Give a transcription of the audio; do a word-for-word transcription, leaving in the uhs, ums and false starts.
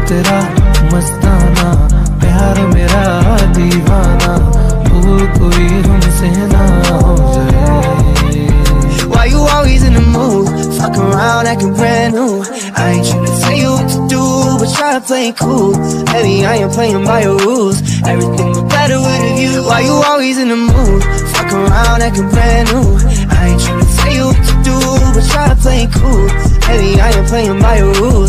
तेरा मस्ताना, प्यार मेरा दीवाना, भूल कोई हमसे ना हो जाए। Why you always in the mood? Fuck around acting brand new. I ain't tryna tell you what to do, but try to play it cool. Baby, I ain't playing by your rules. Everything was better with a view. Why you always in the mood? Fuck around acting brand new. I ain't tryna tell you what to do, but try to play it cool. Baby, I ain't playing by your rules.